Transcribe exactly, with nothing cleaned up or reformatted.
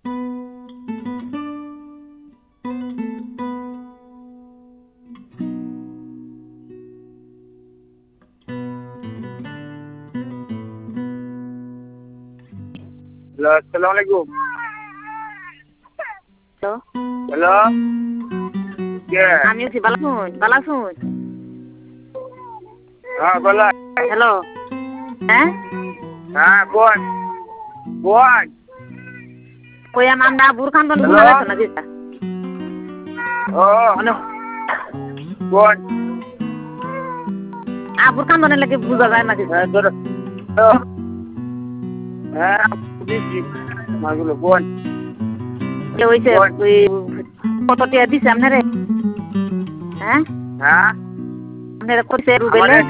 Hello, আসসালামু আলাইকুম। Hello hello, কে? আমি হচ্ছি বালা শুন বালা শুন হ্যাঁ বলা। হ্যালো হ্যাঁ হ্যাঁ কোন কোন কই আমার না বুরখান বন হ্যালো? বুঝা যাচ্ছে না যেটা ও মানে কোন? আবুর খান বনের লাগে বুঝা যায় না যেটা হ্যাঁ তোর তো হ্যাঁ দিছি মাগুলো কোন? কে হইছে কোন? ওই কত টিয়া দিছে আপনারে হ্যাঁ হ্যাঁ আপনারে কইছে রুবেলে আমারে